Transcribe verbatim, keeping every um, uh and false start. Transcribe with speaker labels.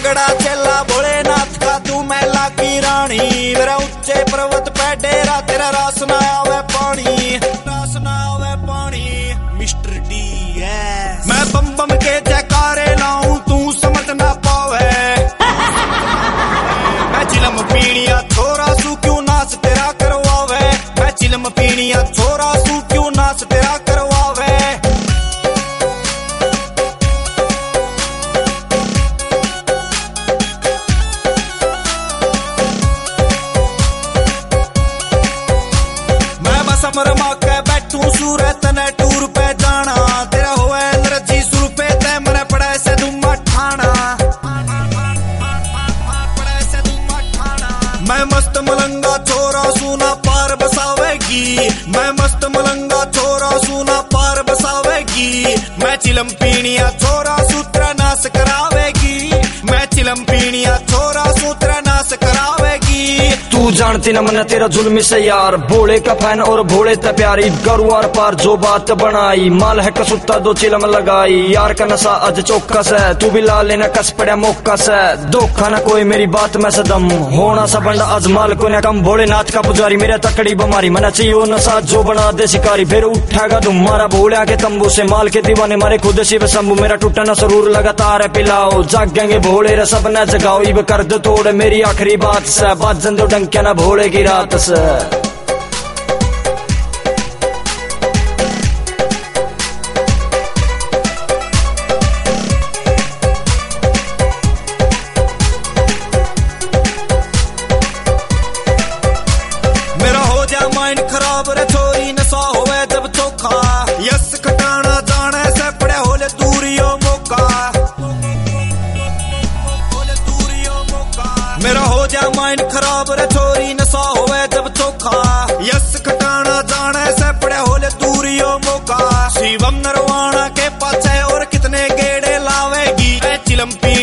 Speaker 1: तगड़ा चेला भोलेनाथ का तू मैला की रानी, मेरा ऊंचे पर्वत पे डेरा तेरा रास ना आवे पानी, रास ना आवे पानी। मिस्टर डी है मैं बम बम के जयकारे लाऊं तू समझ ना पावे, मैं चिलम पीणिया छोरा सू क्यों नाच तेरा करवावे, मैं चिलम पीणिया छोरा सू क्यों नाच तेरा करवावे। समरमा के बैठू सूरत ने टूर पे जाना, तेरा होए नरजी सुर पे ते मने पड़े से दुमा ठाना, पड़े से दुमा ठाना। मैं मस्त मलंगा छोरा सूना पार बसावेगी, मैं मस्त मलंगा छोरा सूना पार बसावेगी, मैं चिलम पीणिया छोरा सूत्र नाश करावेगी, मैं चिलम पीणिया छोरा सूत्र नाश करावेगी।
Speaker 2: तू जानती न मन तेरा जुल्म से यार, भोले का फैन और भोले त प्यारी, गरुआर पार जो बात बनाई, माल है कसुत्ता दो चिलम लगाई, यार का नशा अज चौकस है, तू भी ला लेना कस पड़ा मौकस है, धोखा न कोई मेरी बात में सदम, होना सा बंड आज माल को न कम, भोलेनाथ का पुजारी मेरा तकड़ी बमारी, मना चाहिए नशा जो बना दे शिकारी, फिर उठागा तुम मारा भोले के तंबू से, माल के दीवाने मारे खुद शिव शंभू, मेरा टूटा न सरूर लगातार है पिलाओ, जागेंगे भोले रे सब न जगाओ, इब कर दो तोड़ मेरी आखिरी बात से, बाजन दो डंकिया ना भोले की रात से।
Speaker 1: मेरा हो जा माइंड खराब रे छोरी नशा होवे जब चोखा, यस खटाना जाने से पड़े होले दूरियो मौका, होले दूरियो मौका। मेरा हो जा माइंड खराब रे छोरी नशा होवे जब चोखा, यस खटाना जाने से पड़े होले दूरियो मौका। शिवम नरवाना के पाछे और कितने गेड़े लावेगी, मैं चिलम पी